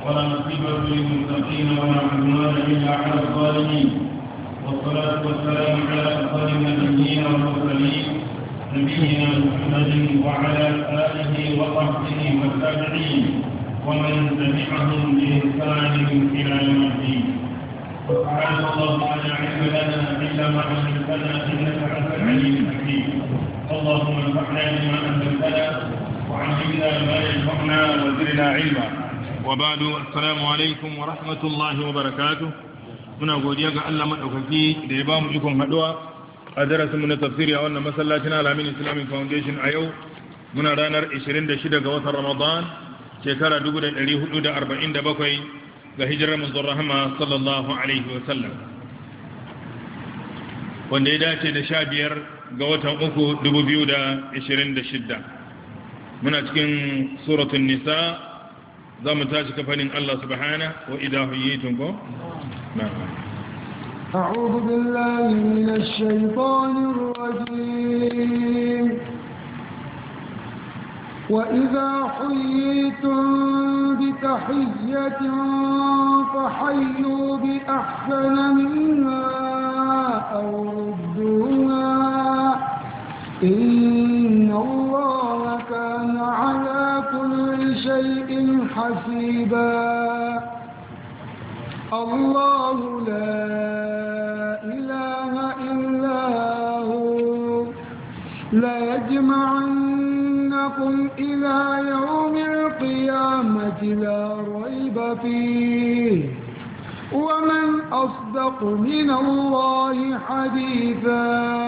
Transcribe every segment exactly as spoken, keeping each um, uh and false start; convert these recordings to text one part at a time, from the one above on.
ولا نصيبة للمتقين ولا عدوان إلا على الظالمين، والصلاة والسلام على أفضل النبيين والمرسلين نبينا محمد وعلى آله وصحبه والتابعين ومن تبعهم بإحسان إلى يوم الدين. سبحانك اللهم لا علم لنا إلا ما علمتنا إنك أنت العليم الحكيم. اللهم انفعنا بما علمتنا وعلمنا ما ينفعنا وزدنا علما. وبعد السلام عليكم ورحمة الله وبركاته. muna godiya ga Allah madaukaki da ya bamu ikon haduwa a darasin mu na tafsiri a wannan masallacin Al-Amin Islamic Foundation a yau muna ranar ishirin da shida ga watan Ramadan shekara dubu da ɗari hudu da arba'in da bakwai ga hijirar manzon rahama sallallahu alaihi wa sallam, wanda ya dace da sha biyar ga watan uku dubu biyu da ishirin da shida. Muna cikin suratul nisa za mu tashi kafanin Allah subhanahu wa idha huyitum ko na'am. أعوذ بالله من الشيطان الرجيم. وإذا حييتم بتحية فحيوا بأحسن منها أو ردوها إن الله كان على كل شيء حسيبا. الله لا إله إلا هو لا يجمعنكم إلى يوم القيامة لا ريب فيه ومن أصدق من الله حديثا.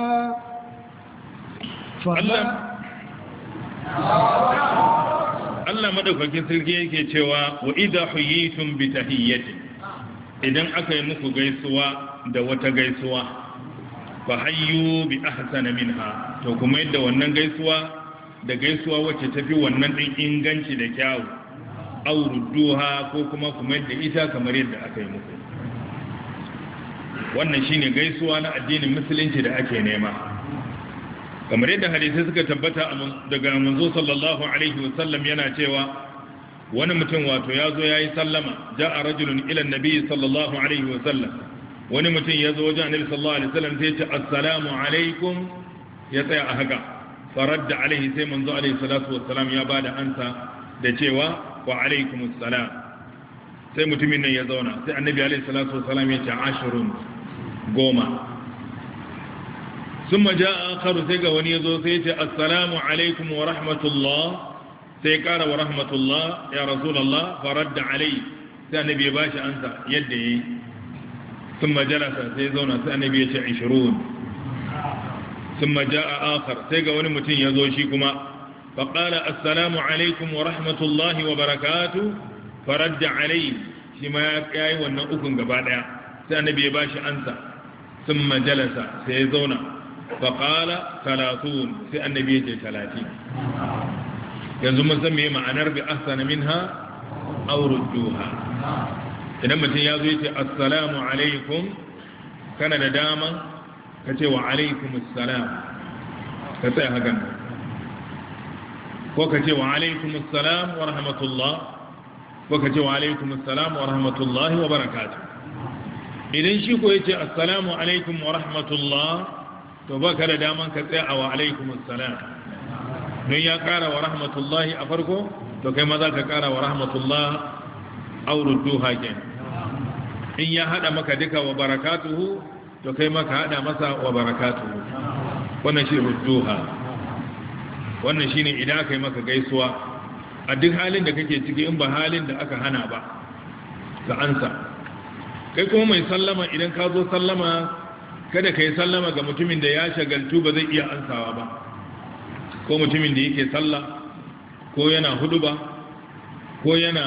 Allah madaukakin sarki yake cewa wa idha huyitum bi tahiyyatin, idan aka yi muku gaisuwa da wata gaisuwa fa hayyu bi ahsana minha, to kuma yadda wannan gaisuwa da gaisuwa wacce tafi wannan din inganci da kyawu, aw rudduha, ko kuma kuma yadda ita kamar yadda aka yi muku. Wannan shine gaisuwa na addinin musulunci da ake nema, kamar yadda hadisi suka tabbata daga manzo sallallahu alaihi wasallam yana cewa wani mutum wato ya zo ya yi sallama, ja'a rajulun ila annabi sallallahu alaihi wasallam, wani mutum ya zo wajen annabi sallallahu alaihi wasallam sai ya ce assalamu alaikum, ya tsaya a haka, faradda alaihi, sai manzo alaihi salatu wassalam ya bada ansa da cewa wa alaikumus salam. Sai mutumin nan ya zauna, sai annabi alaihi salatu wassalam ya ce ashrun, goma. ثم جاء آخر سيقى ونيزو سيتي السلام عليكم ورحمة الله، سيقال ورحمة الله يا رسول الله، فرد عليه سأنبي باشا أنت يدي، ثم جلس سيزونا سأنبي يتي عشرون. ثم جاء آخر سيقى ونمتين يزوشيكما فقال السلام عليكم ورحمة الله وبركاته، فرد عليه شما يكاي ونأكم قبادا سأنبي باشا أنت، ثم جلس سيزونا faƙala talatun, sai annabi ya ce talatin. Yanzu mun san meye ma'anar bi ahsana minha aw rudduha. Idan mutum ya zo ya ce assalamu alaikum, kana da dama ka ce wa alaikum assalam, ka tsaya hakan, ko ka ce wa alaikum assalam wa rahmatullah, ko ka ce wa alaikum assalam wa rahmatullahi wa barakatuh. Idan shi ko ya ce assalamu alaikum wa rahmatullah, to ba ka da daman ka tsaya a wa alaikumussalam, don ya kara wa rahmatullahi a farko, to kai ma za ka kara wa rahmatullah aw rudduha kenan. In ya hada maka duka wa barakatuhu, to kai ma ka hada masa wa barakatuhu. Wannan shi rudduha. Wannan shine idan aka yi maka gaisuwa a duk halin da kake ciki, in ba halin da aka hana ba ka ansa. Kai kuma mai sallama, idan ka zo sallama, kada ka yi sallama ga mutumin da ya shagaltu ba zai iya ansawa ba, ko mutumin da yake sallah, ko yana huduba, ko yana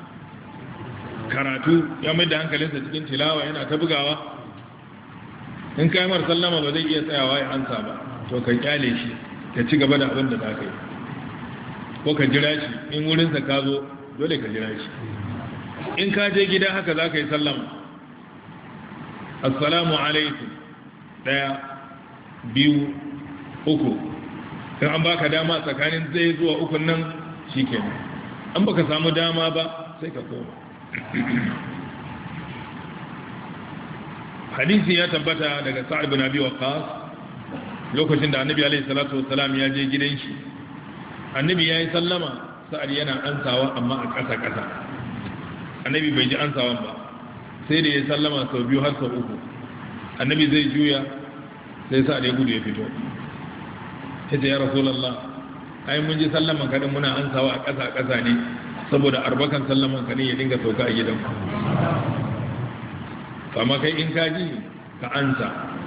karatu ya mai da hankalinsa cikin tilawa yana ta bugawa. In ka yi mar sallama ba zai iya tsayawa ya ansa ba, to ka kyale shi ka ci gaba da abin da za ka yi, ko ka jira shi. In wurinsa ka zo dole ka jira shi. In ka je gida haka za ka yi sallama, assalamu alaikum, ɗaya biyu uku, in an baka dama tsakanin zai zuwa ukun nan shikenan, an baka samu dama ba sai ka koma. hadisi ya tabbata daga Sa'ad bin Abi Waqqas lokacin da Annabi alaihi salatu wassalam ya je gidan shi Annabi yayi sallama Sa'ad yana ansawa amma a ƙasa ƙasa Annabi bai ji ansawan ba sai da ya sallama sau biyu har sau uku Annabi zai juya sai Sa'ad ya gudu ya fito yace ya Rasulullah ai mun ji sallaman ka din muna ansawa a ƙasa ƙasa ne saboda arbakan sallaman ka ne ya dinga sauka a gidan kama kai in ka ji ka ansa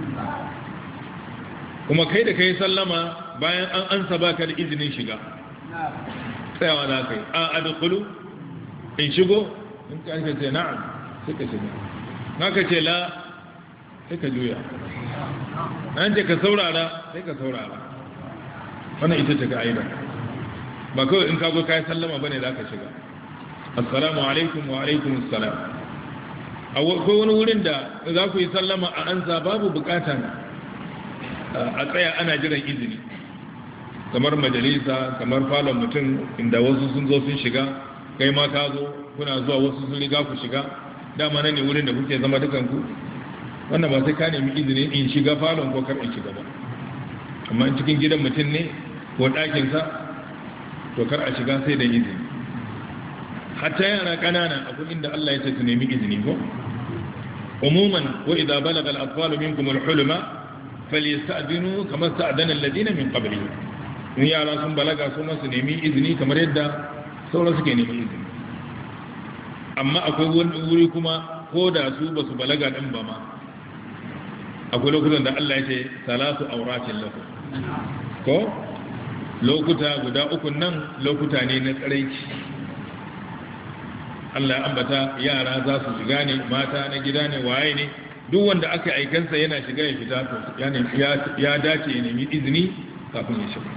kuma kai da kai sallama bayan an ansa baka da izinin shiga tsayawa za ka yi a adkhulu in shigo in ka ce na'am sai ka shiga na ka ce la sai ka juya an ce ka saurara sai ka saurara wannan ita ce ka'ida ba kawai in ka zo kai sallama bane za ka shiga assalamu alaikum wa alaikum assalam akwai wani wurin da za ku yi sallama a ansa babu bukatan a tsaya ana jiran izini kamar majalisa kamar falon mutum inda wasu sun zo sun shiga kai ma ka zo kuna zuwa wasu sun riga ku shiga dama nan ne wurin da kuke zama dukanku wannan ba sai ka nemi izini in shiga falon ko kar in shiga ba amma cikin gidan mutum ne ko ɗakinsa to kar a shiga sai da izini hatta yara ƙanana akwai inda Allah ya ce su nemi izini ko umuman wa idza balagha al-atfal minkum al-hulma falyasta'dinu kama sta'dana alladhina min qablihim in yara sun balaga su ma su nemi izini kamar yadda sauran suke nemi izini amma akwai wani wuri kuma ko da su ba su balaga din ba ma akwai lokutan da Allah ya ce salatu auratin lakum ko lokuta guda uku nan lokuta ne na tsaraici Allah ya ambata yara za su shiga ne mata na gida ne waye ne duk wanda aka aikansa yana shiga ya fita to ya dace ya nemi izini kafin ya shiga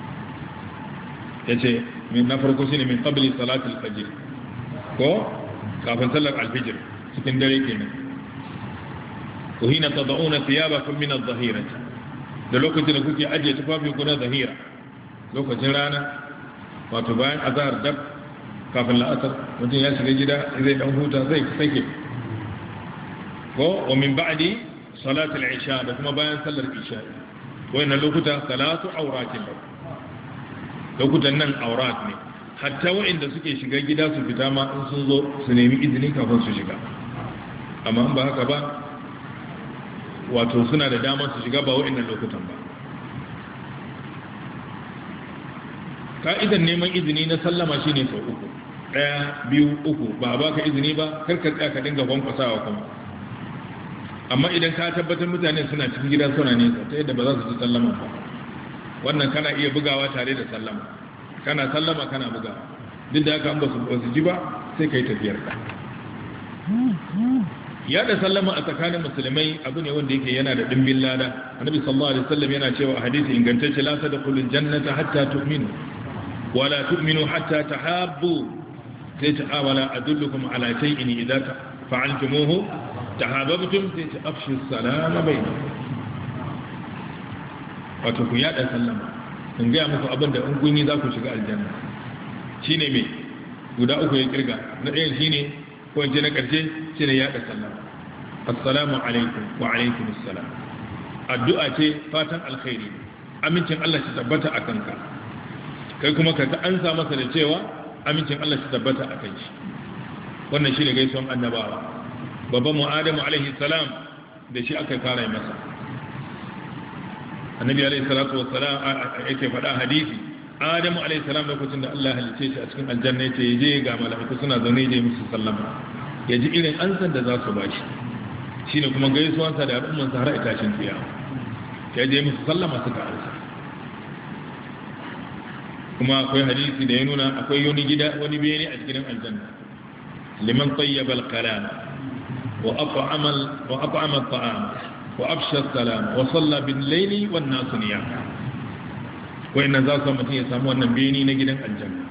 yace min na farko shine min qabli salatul fajr ko kafin sallar alfijir cikin dare kenan ko hina tad'una thiyabakum min adh-dhahirati da lokacin da kuke ajiye tufafin ku na zahira lokacin rana wato bayan azhar dab kafin la'asar mutum ya shiga gida zai dan huta zai sake ko wa min ba'di salatul isha da kuma bayan sallar isha wannan lokuta salatu auratin lokutan nan aurat ne hatta wa'inda suke shiga gida su fita ma in sun zo su nemi izini kafin su shiga amma in ba haka ba wato suna da damar su shiga ba wa'innan lokutan ba ka'idan neman izini na sallama shine sau uku ɗaya biyu uku ba ba ka izini ba karkar tsaya ka dinga kwankwasawa kuma amma idan ka tabbatar mutane suna cikin gida suna nesa ta yadda ba za su ci sallama ba wannan kana iya bugawa tare da sallama kana sallama kana bugawa duk da haka an ba su ji ba sai ka yi tafiyar ka yada sallama a tsakanin musulmai abu ne wanda yake yana da dimbin lada annabi sallallahu alaihi wasallam yana cewa a hadisi ingantacce la tadkhulul jannata hatta tu'minu wala tu'minu hatta tahabbu sai ta awala adullukum ala shay'in idza fa'altumuhu tahabbtum sai ta afshu salama bainakum wato ku yada sallama in ga muku abin da in kun yi za ku shiga aljanna shine me guda uku ya kirga na ɗayan shine ko in ce na ƙarshe shine yada sallama assalamu alaikum wa alaikum assalam addu'a ce fatan alkhairi amincin Allah shi tabbata akan ka kai kuma ka ansa masa da cewa amincin Allah shi tabbata akan shi wannan shine gaisuwan annabawa babban mu Adamu alaihi salam da shi aka fara masa annabi alaihi salatu wassalam yake faɗa hadisi Adamu alaihi salam lokacin da Allah halice shi a cikin aljanna yace yaje ga malaiku suna zaune da musu sallama yaji irin ansan da za su bashi shine kuma gaisuwansa da al'ummansa har a tashin kiyama yaje musu sallama suka ansa kuma akwai hadisi da ya nuna akwai wani gida wani bene a cikin aljanna liman tayyaba al-kalam wa at'ama wa at'ama at-ta'am wa afsha as-salam wa salla bil-layli wan-nas niyam wayannan za su mutum ya samu wannan bene na gidan aljanna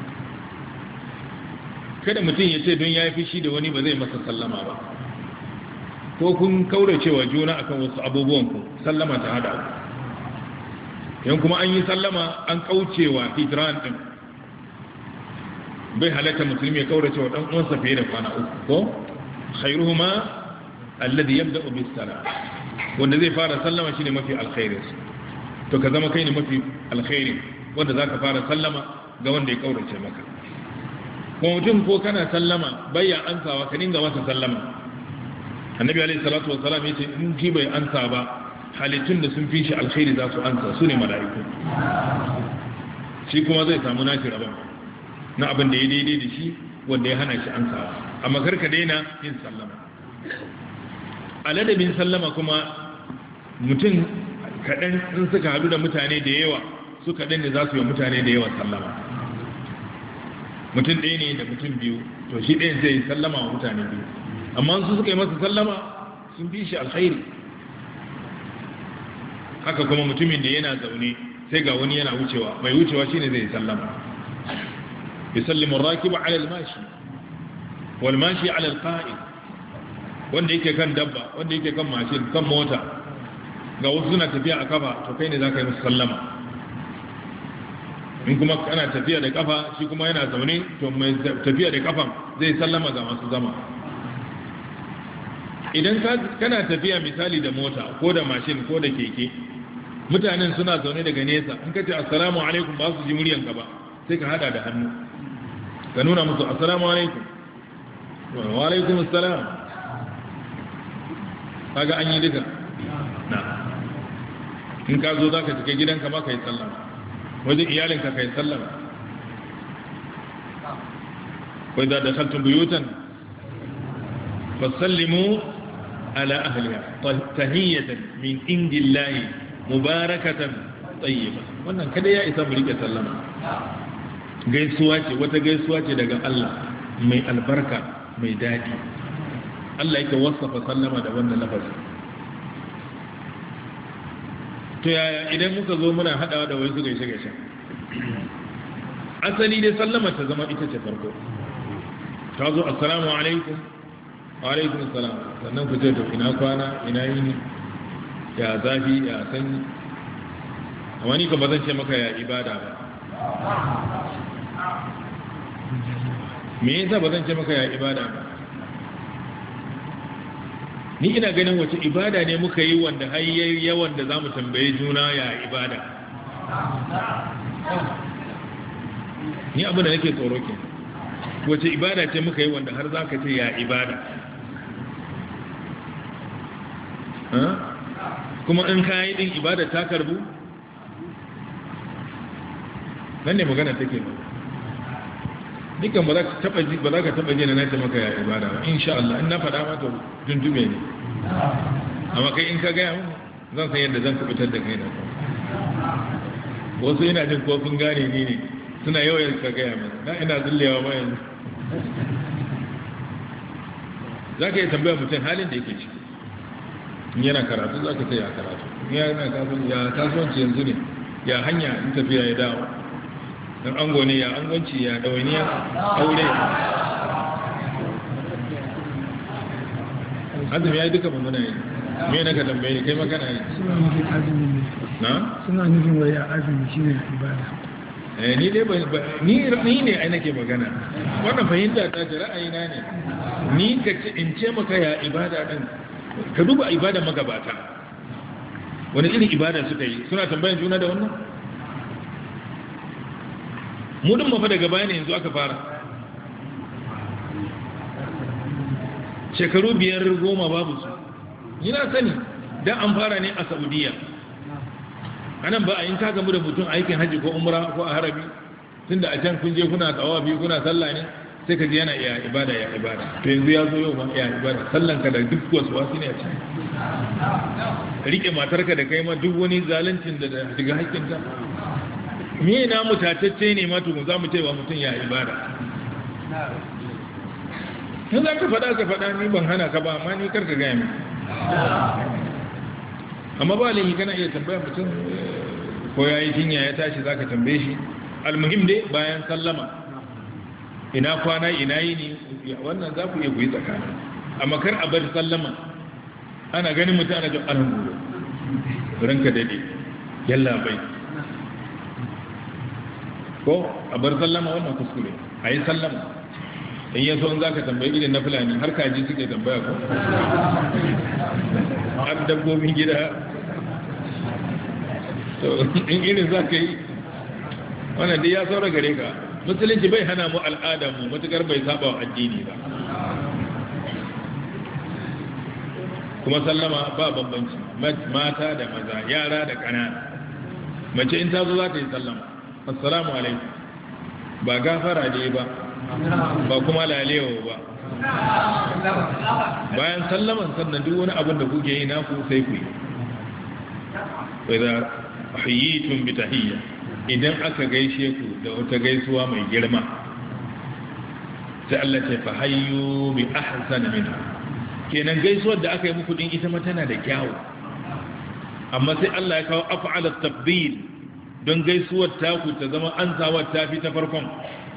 kada mutum ya ce don yayi fishi da wani ba zai masa sallama ba ko kun kauracewa juna akan wasu abubuwan ku sallama ta hada ku yan kuma an yi sallama an kaucewa hijran din bai halatta musulmi ya kaurace wa dan uwansa fiye da kwana uku ko khairuhuma alladhi yabda'u bis salam wanda zai fara sallama shine mafi alkhairi to ka zama kai ne mafi alkhairi wanda zaka fara sallama ga wanda ya kaurace maka ko mutum ko kana sallama bayya ansawa ka dinga masa sallama annabi alaihi salatu wassalam yace in ji bai ansa ba halittun da sun fi shi alkhairi za su ansa su ne mala'iku shi kuma zai samu nashi rabon na abin da ya daidai da shi wanda ya hana shi ansawa amma karka daina yin sallama a ladabin sallama kuma mutum kaɗan in suka haɗu da mutane da yawa su kaɗan ne za su yi mutane da yawa sallama mutum ɗaya ne da mutum biyu to shi ɗayan zai sallama wa mutane biyu amma su suka yi masa sallama sun fi shi alkhairi haka kuma mutumin da yana zaune sai ga wani yana wucewa mai wucewa shine zai sallama yusallimu ar-rakibu 'ala al-mashi wal mashi 'ala al-qa'id wanda yake kan dabba wanda yake kan mashin kan mota ga wasu suna tafiya a kafa to kai ne zaka yi musu sallama in kuma kana tafiya da kafa shi kuma yana zaune to mai tafiya da kafan zai sallama ga masu zama idan kana tafiya misali da mota ko da mashin ko da keke mutanen suna zaune daga nesa in ka ce assalamu alaikum ba su ji muryanka ba sai ka hada da hannu ka nuna musu assalamu alaikum wa alaikum assalam kaga an yi duka na in ka zo za ka cike gidanka ma ka yi sallama wajen iyalinka ka yi sallama wai da dakhaltum buyutan fasallimu ala ahliha tahiyatan min indillahi mubarakatan tayyiba wannan kada ya isa mu rike sallama gaisuwa ce wata gaisuwa ce daga Allah mai albarka mai dadi Allah yake wasafa sallama da wannan lafazi to yaya idan muka zo muna hadawa da wasu gaishe gaishe asali dai sallama ta zama ita ce farko ta zo assalamu alaikum wa alaikum assalam sannan ku ce to ina kwana ina yini ya zafi ya sanyi amma ni ka ba zan ce maka ya ibada ba me yasa ba zan ce maka ya ibada ba ni ina ganin wace ibada ne muka yi wanda har yayi yawan da zamu tambaye juna ya ibada ni abin da nake tsoro ke wace ibada ce muka yi wanda har zaka ce ya ibada ha kuma in ka yi din ibada ta karbu nan ne magana take ba dukan ba za ka taba ji ba za ka taba ji na nace maka ya ibada ba insha Allah in na faɗa maka tuntume ne amma kai in ka ga mu zan san yadda zan kubutar da kai na wasu ina jin ko sun gane ni ne suna yawan ka ga mu na ina zullewa ma yanzu za ka yi tambaya mutum halin da yake ciki in yana karatu za ka ce ya karatu in yana kasuwanci yanzu ne ya hanya in tafiya ya dawo don ango ne ya angonci ya ɗawainiya aure azumi ya yi duka mummuna yi me na ka tambaye ne kai makana yi suna nufin azumi ne na? suna nufin waya azumi shi ne ibada eh ni dai ni ni ne ai nake magana wannan fahimta ta ce ra'ayina ne ni ka ce in ce maka ya ibada din ka duba ibadan magabata wani irin ibada suka yi suna tambayan juna da wannan mu din mafa daga baya ne yanzu aka fara shekaru biyar goma babu su yana sani dan an fara ne a Saudiya anan ba a yin ka gamu da mutum aikin haji ko umra ko a harabi tunda a can kun je kuna tawafi kuna sallah ne sai ka ji yana iya ibada ya ibada to yanzu ya zo yau ma iya ibada sallan ka da duk wasu wasu ne a can rike matarka da kai ma duk wani zaluncin da daga hakkinta me na mutatacce ne ma to za mu ce wa mutum ya ibada in za ka faɗa ka faɗa ni ban hana ka ba amma ni karka gaya min amma ba laifi kana iya tambaya mutum ko ya yi jinya ya tashi za ka tambaye shi almuhim dai bayan sallama ina kwana ina yi ne wannan za ku iya kuyi tsakanin amma kar a bar sallama ana ganin mutum ana jan alhamdulillah ranka daɗe yalla bai ko a bar sallama wannan kuskure a yi sallama in yi so in za ka tambayi irin na fulani har kaji suke tambaya ko har dabbobin gida to in irin za ka yi wannan dai ya saura gare ka musulunci bai hana mu al'adarmu matukar bai saba wa addini ba kuma sallama ba bambanci mata da maza yara da ƙanana mace in ta zo za ta yi sallama assalamu alaikum ba gafara ne ba ba kuma lalewa ba bayan sallaman sannan duk wani abin da kuke yi naku sai ku yi wadda hayyitun bi tahiyya idan aka gaishe ku da wata gaisuwa mai girma sai Allah ce fa hayyu bi ahsani minha kenan gaisuwar da aka yi muku din ita ma tana da kyawu amma sai Allah ya kawo af'al at-tabdil don gaisuwar taku ta zama an sawar tafi ta farkon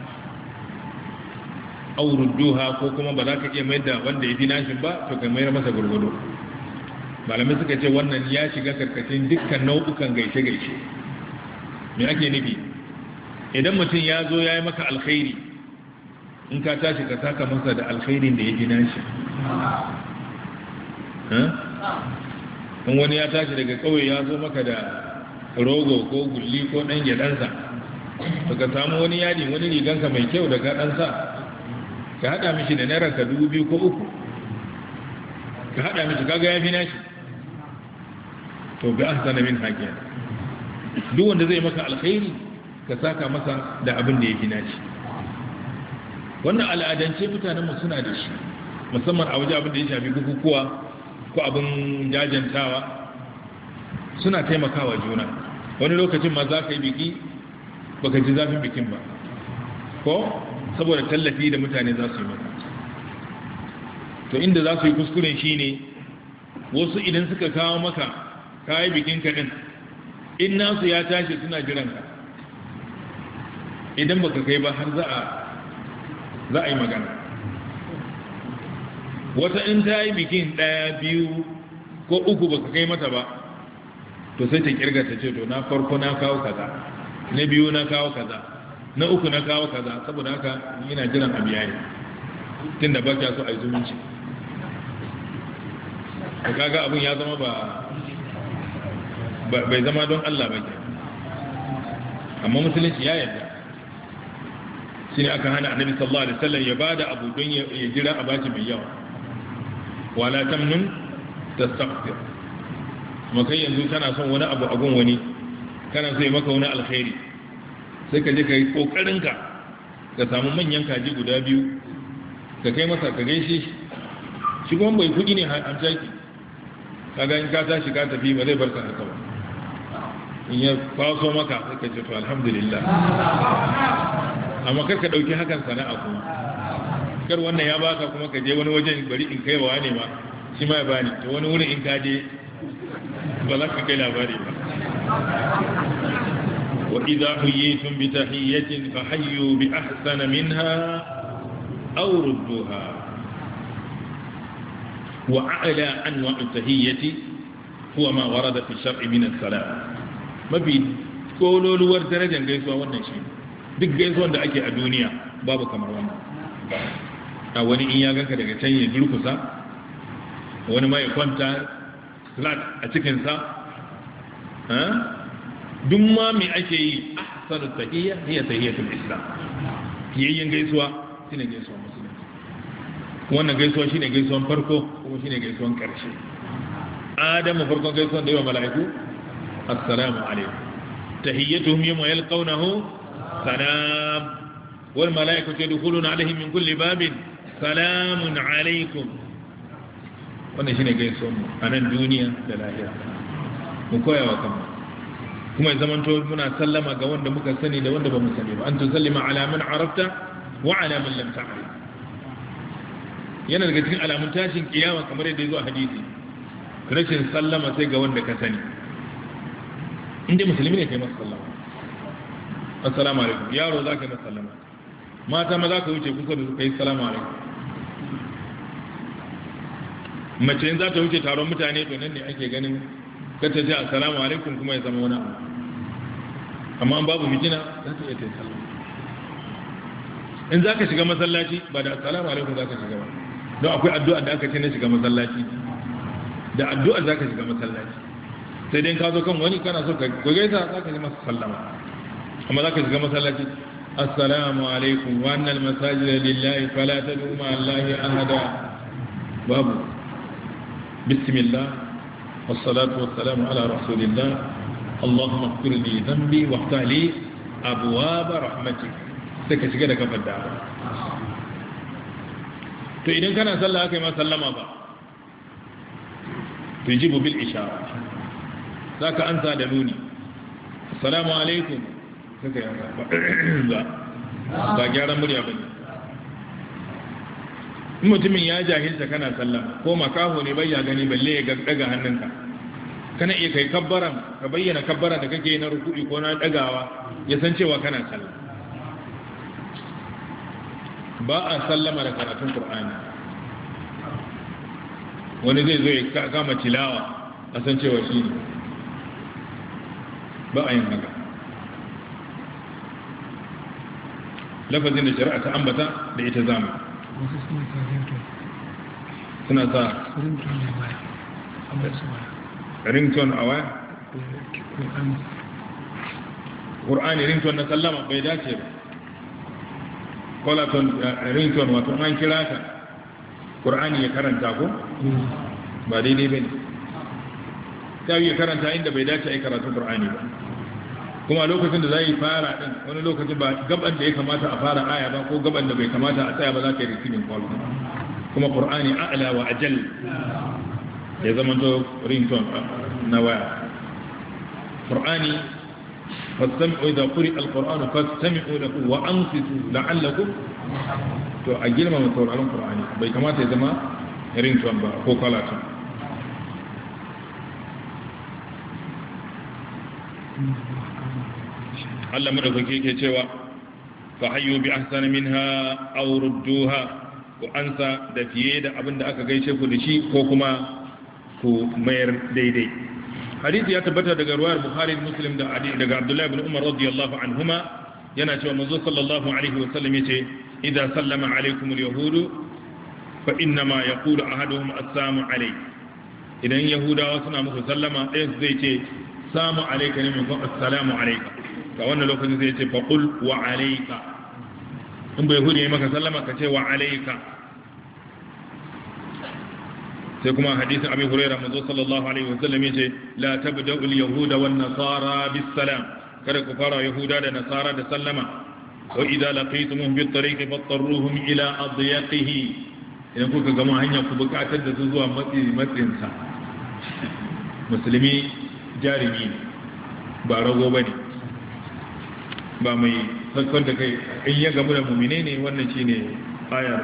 aw rudduha ko kuma ba za ka iya mai da wanda ya fi nashin ba to kai mai masa gurgudu malamai suka ce wannan ya shiga karkashin dukkan nau'ukan gaishe-gaishe me ake nufi idan mutum ya zo ya yi maka alkhairi in ka tashi ka saka masa da alkhairin da ya fi nashi in wani ya tashi daga kauye ya zo maka da rogo ko gulli ko ɗan gyaɗansa to ka samu wani yadi wani riganka mai kyau da ka ɗansa ka haɗa mishi da naira ka dubu biyu ko uku ka haɗa mishi kaga ya fi nashi to bi ahsana min hakiya duk wanda zai maka alkhairi ka saka masa da abin da ya fi nashi wannan al'adance mutanenmu suna da shi musamman a waje abin da ya shafi bukukuwa ko abin jajantawa suna taimakawa juna wani lokacin ma za ka yi biki baka ji zafin bikin ba ko saboda tallafi da mutane za su yi maka to inda za su yi kuskuren shi ne wasu idan suka kawo maka kayi bikin kaɗin in nasu ya tashi suna jiranka idan baka kai ba har za a za a yi magana wata in ta yi bikin ɗaya biyu ko uku baka kai mata ba to sai ta kirga ta ce to na farko na kawo kaza na biyu na kawo kaza na uku na kawo kaza saboda haka ina jiran a biya ne tun da baka so a yi zumunci ka kaga abin ya zama ba bai zama don Allah ba ke amma musulunci ya yarda shi ne aka hana annabi sallallahu alaihi wasallam ya bada abu don ya jira a baci mai yawa wala tamnun tastaghfir makai yanzu kana son wani abu a gun wani kana so ya maka wani alkhairi sai ka je ka yi kokarin ka ka samu manyan kaji guda biyu ka kai masa ka gaishe shi shi kuma bai kudi ne an jaki kaga in ka tashi ka tafi ba zai bar ka haka ba in ya kwaso maka sai ka ce to alhamdulillah amma kar ka dauki hakan sana'a kuma kar wannan ya baka kuma ka je wani wajen bari in kai wa ne ma shi ma ya bani to wani wurin in ka je ba za ka kai labari ba wa idza huyitum bi tahiyyatin fa hayyu bi ahsana minha aw rudduha wa a'la anwa' at-tahiyyati huwa ma warada fi shar'i min as-salam mafi kololuwar darajar gaisuwa wannan shi duk gaisuwan da ake a duniya babu kamar wannan a wani in ya ganka daga can ya durkusa wani ma ya kwanta flat a cikinsa duk ma mai ake yi ahsanu tahiyya hiya tahiyyatul islam kiyayyen gaisuwa shine gaisuwan musulunci wannan gaisuwa shine gaisuwan farko kuma shine gaisuwan karshe adamu farkon gaisuwan da yawa mala'iku assalamu alaikum tahiyyatuhum yawma yalqawnahu salam wal mala'ikatu yadkhuluna alaihim min kulli babin salamun alaikum wannan shine gaisuwar mu a nan duniya da lahira mu koya wa kanmu kuma zaman to muna sallama ga wanda muka sani da wanda ba mu sani ba an tusallima ala man arafta wa ala man lam ta'rif yana daga cikin alamun tashin kiyama kamar yadda yazo a hadisi rashin sallama sai ga wanda ka sani inda musulmi ne kai masa sallama assalamu alaikum yaro zaka yi masa sallama mata ma zaka wuce kusa da su kai assalamu alaikum mace in za ta wuce taron mutane to nan ne ake ganin kata ce assalamu alaikum kuma ya zama wani abu amma babu fitina za ta iya ta yi sallama in zaka shiga masallaci ba da assalamu alaikum zaka shiga ba don akwai addu'a da aka ce na shiga masallaci da addu'a zaka shiga masallaci sai dai ka zo kan wani kana so ka gaisa zaka yi masa sallama amma zaka shiga masallaci assalamu alaikum wa annal masajida lillahi fala tad'u ma allahi ahada babu bismillah wassalatu wassalamu ala rasulillah allahumma ighfir li dhanbi waftah li abwaab rahmatik sai ka shiga da kafar da to idan kana sallah aka yi ma sallama ba tujibu bil ishara zaka ansa da nuni assalamu alaikum kaka yanka ba ba gyaran murya bane in mutumin ya jahilta kana sallah ko makaho ne bai ya gani balle ya daga hannunka kana iya kai kabbaran ka bayyana kabbara da kake na ruku'i ko na dagawa ya san cewa kana sallah ba a sallama da karatun qur'ani wani zai zo ya kama tilawa a san cewa shi ne ba a yin haka lafazin da shari'a ta ambata da ita zamu wasu suna sa rington suna sa rington ne baya amma su baya rington a waya ƙur'ani ƙur'ani rington na sallama bai dace ba kolaton rington wato an kira ka ƙur'ani ya karanta ko ba daidai ba ne ta yi karanta inda bai dace a yi karatun ƙur'ani ba kuma lokacin da za yi fara ɗin wani lokacin ba gaban da ya kamata a fara aya ba ko gaban da bai kamata a tsaya ba za ka yi rikinin kwallo kuma ƙur'ani a'ala wa ajal ya zama to rington na waya ƙur'ani fastami'u idza quri al-qur'anu fastami'u lahu wa ansitu la'allakum to a girmama sauraron ƙur'ani bai kamata ya zama rington ba ko kalaton Allah madaukake yake cewa fa hayyu bi ahsana minha aw rudduha ku ansa da fiye da abin da aka gaishe ku da shi ko kuma ku mayar daidai hadisi ya tabbata daga ruwayar Bukhari da Muslim da daga Abdullah ibn Umar radiyallahu anhuma yana cewa manzo sallallahu alaihi wa sallam yace idza sallama alaikum al-yahud fa inna ma yaqulu ahaduhum assalamu alayk idan yahudawa suna muku sallama ɗayan zai ce samu alayka ne mai assalamu alayka ka wannan lokacin zai ce faqul wa alayka in bai yahudi yayi maka sallama ka ce wa alayka sai kuma hadisin abi hurairah manzo sallallahu alaihi wasallam yace la tabda'u al-yahuda wan nasara bis salam kada ku fara yahuda da nasara da sallama wa idza laqitumuhum bit tariqi fattaruhum ila adyaqihi idan kuka gama hanya ku bukatar da su zuwa matsi matsin sa musulmi jarimi ba rago bane ba mai sakkon da kai in ya gamu da mu'mine ne wannan shine ayar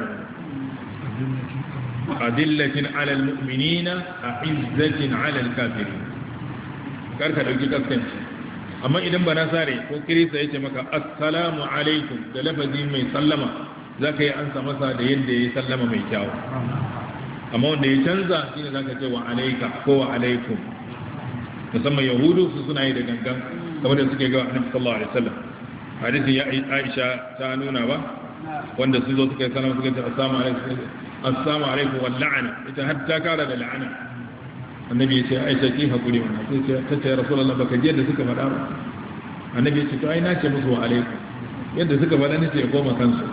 adillatin alal mu'minina a'izzatin alal kafirin karka dauki kaskanci amma idan ba nasare ko kirista yace maka assalamu alaikum da lafazi mai sallama zaka yi ansa masa da yadda yayi sallama mai kyau amma wanda ya canza shine zaka ce wa alayka ko wa alaikum musamman yahudu su suna yi da gangan kamar da suke ga annabi sallallahu alaihi wasallam hadisin ya Aisha ta nuna ba wanda su zo suka yi sallama suka ce assalamu alaikum assalamu alaikum wal la'ana ita har ta kara da la'ana annabi ya ce Aisha ki hakuri wannan sai ce ta ce rasulullahi baka ji yadda suka faɗa ba annabi ya ce to ai na ce musu wa alaikum yadda suka faɗa ne ce ya koma kansu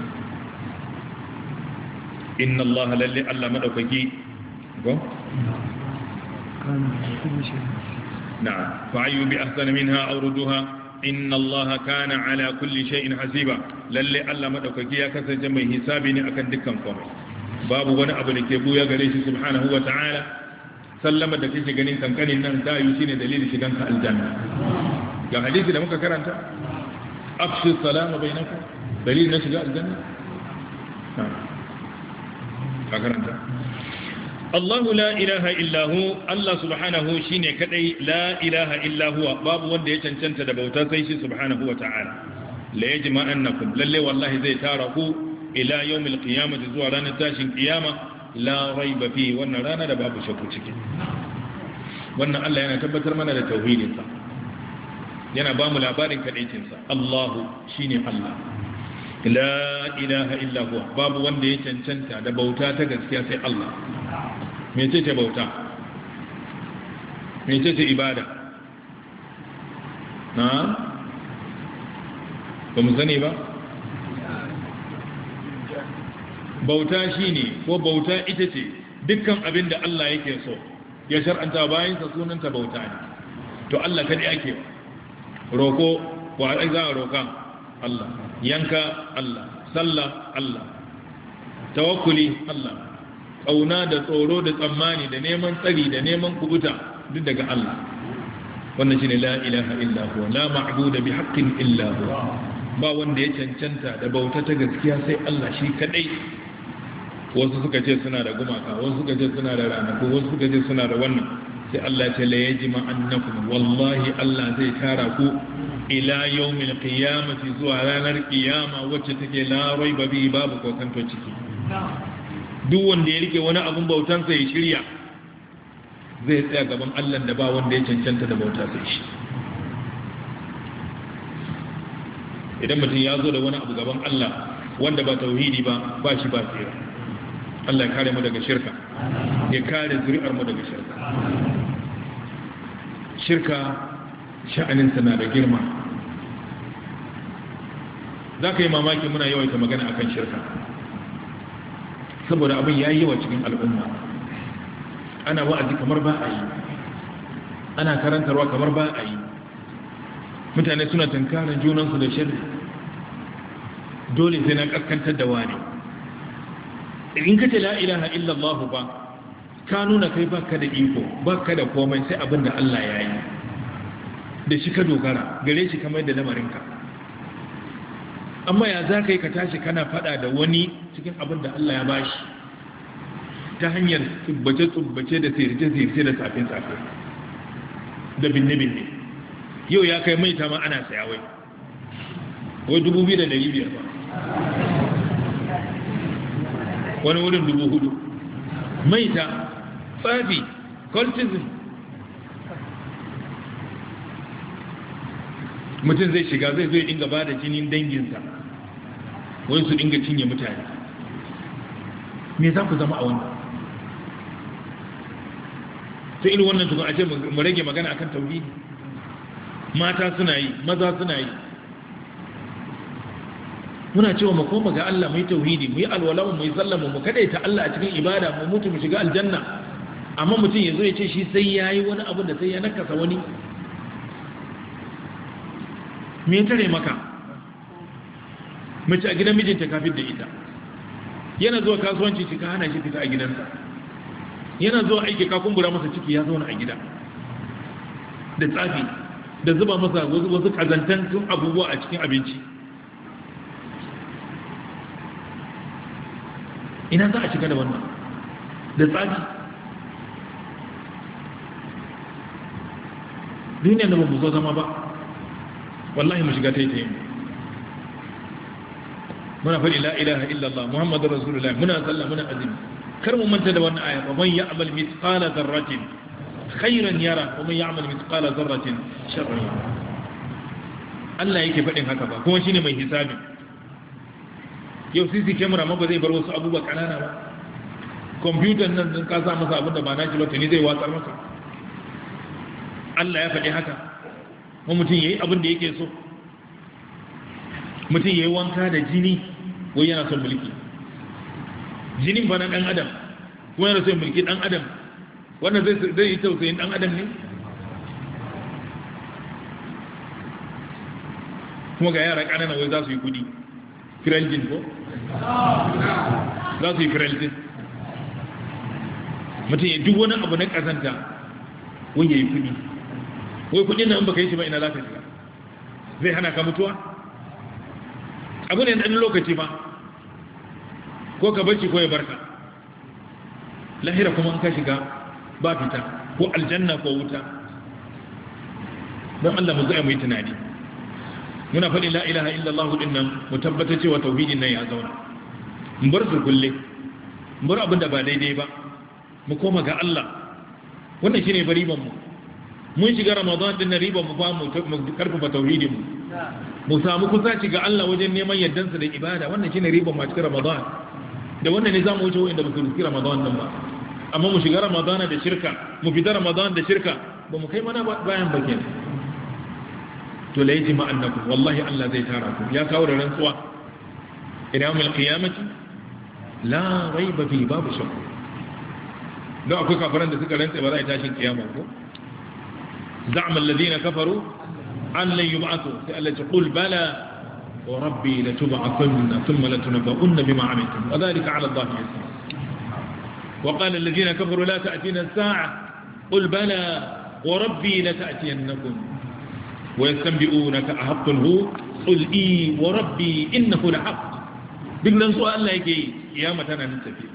inna Allah lalle Allah madaukaki go kana da kuma shi na'am fa ayyu bi ahsana minha aw rudduha inna Allah kana ala kulli shay'in hasiba lalle Allah madaukaki ya kasance mai hisabi ne akan dukkan komai babu wani abu da ke buya gare shi subhanahu wa ta'ala sallama da kake ganin kankanin nan da yi shine dalilin shigan ka aljanna ga hadisi da muka karanta afshu salama bainakum dalilin na shiga aljanna ka karanta Allahu la ilaha illa hu Allah subhanahu shine kadai la ilaha illa huwa babu wanda ya cancanta da bauta sai shi subhanahu wa ta'ala la yajma'annakum lalle wallahi zai tara ku ila yawmil qiyamati zuwa ranar tashin kiyama la raiba fi wannan rana da babu shakku ciki wannan Allah yana tabbatar mana da tauhidinsa yana ba mu labarin kadaicinsa Allahu shine Allah la ilaha illa huwa babu wanda ya cancanta da bauta ta gaskiya sai Allah mece ce bauta mece ce ibada na ba mu sani ba bauta shine ko bauta ita ce dukkan abin da Allah yake so ya shar'anta bayan sa sunanta bauta ne to Allah kadai ake roko wa ai za a roka Allah yanka Allah sallah Allah tawakkuli Allah kauna da tsoro da tsammani da neman tsari da neman kubuta duk daga Allah wannan shine la ilaha illa huwa la ma'budu bi haqqin illa huwa ba wanda ya cancanta da bauta ta gaskiya sai Allah shi kadai wasu suka ce suna da gumaka wasu suka ce suna da ranaku wasu suka ce suna da wannan sai Allah ce la yajma annakum wallahi Allah zai tara ku ila yawmil qiyamati zuwa ranar qiyama wacce take la raiba bi babu kokanto ciki duk wanda ya rike wani abun bautan sa ya shirya zai tsaya gaban Allah da ba wanda ya cancanta da bauta sai shi idan mutum ya zo da wani abu gaban Allah wanda ba tauhidi ba ba shi ba tsira Allah ya kare mu daga shirka ya kare zuri'ar mu daga shirka shirka sha'aninsa na da girma za ka yi mamaki muna yawaita magana akan shirka saboda abin ya yi yawa cikin al'umma ana wa'azi kamar ba a yi ana karantarwa kamar ba a yi mutane suna tunkarar junansu da shirka dole sai na kaskantar da wani in ka ce la ilaha illallah ba ka nuna kai baka da iko baka da komai sai abin da Allah ya yi da shi ka dogara gare shi kamar da lamarinka amma ya za ka yi ka tashi kana fada da wani cikin abin da Allah ya bashi ta hanyar tsubbace-tsubbace da sirce-sirce da safin-safin da binne-binne yau ya kai maita ma ana sayawai wai dubu biyu da dari biyar ba wani wurin dubu hudu maita tsafi cultism mutum zai shiga zai zai dinga ba da jinin danginsa wani su dinga cinye mutane me za ku zama a wannan ta irin wannan tukun a ce mu rage magana akan tauhidi mata suna yi maza suna yi muna cewa mu koma ga Allah mu yi tauhidi mu yi alwala mu yi sallama mu kadaita Allah a cikin ibada mu mutu mu shiga aljanna amma mutum yazo ya ce shi sai yayi wani abu da sai ya nakasa wani me ya tare maka mace a gidan mijinta kafin da ita yana zuwa kasuwanci shi ka hana shi fita a gidansa yana zuwa aiki ka kumbura masa ciki ya zauna a gida da tsafi da zuba masa wasu kazantan sun abubuwa a cikin abinci ina za a shiga da wannan da tsafi duniya da ba mu zo zama ba wallahi mu shiga ta yi ta yi muna faɗi la ilaha illallah muhammadu rasulullah muna sallah muna azumi kar mu manta da wannan aya ba man ya'mal mithqala dharratin khairan yara wa man ya'mal mithqala dharratin sharran yara Allah yake faɗin haka ba kuma shine mai hisabi yau sisi camera ma ba zai bar wasu abubuwa kanana ba computer nan din ka sa masa abin da ba naki ba tuni zai watsar masa Allah ya faɗi haka kuma mutum yayi abin da yake so mutum yayi wanka da jini wai yana son mulki jinin ba na dan adam kuma yana son mulki dan adam wannan zai zai yi tausayin dan adam ne kuma ga yara kanana wai za su yi kudi firaljin ko za su yi firaljin mutum ya duk wani abu na kazanta wai ya yi kudi wai kudin nan baka yi shi ba ina za ka shiga zai hana ka mutuwa abu ne ɗan lokaci ba ko ka barci ko ya barka lahira kuma ka shiga ba fita ko aljanna ko wuta don Allah mu zai mu yi tunani muna faɗi la ilaha illallah din nan mu tabbata cewa tauhidin nan ya zauna mu bar su kulle mu bar abin da ba daidai ba mu koma ga Allah wannan shine bariban mu mun shiga ramadan din na riba mu fa mu karfafa tauhidin mu mu samu kusaci ga Allah wajen neman yardansa da ibada. Wannan shine riban ma cikin Ramadan. Da wannan ne zamu wuce wanda ba su cikin Ramadan din ba. Amma mu shiga Ramadan da shirka, mu fita Ramadan da shirka, ba mu kai mana bayan bakin. To la yaji ma'annakum, wallahi Allah zai tara ku. Ya kawo da rantsuwa. Ila yawmil qiyamati la raiba fi babu shakku. Da akwai kafiran da suka rantsa ba za a tashin kiyama ko? Za'ama alladhina kafaru an lan yub'athu, sai Allah ya qul bala wa rabbi latub'athunna thumma latunabbaunna bima 'amiltum wa dhalika 'ala Allah yasir. Wa qala alladhina kafaru la ta'tina as-sa'a qul bala wa rabbi lata'tiyannakum wa yastanbi'unaka ahaqqun hu qul i wa rabbi innahu lahaqq. Duk nan so Allah yake yi, kiyama tana nan tafi.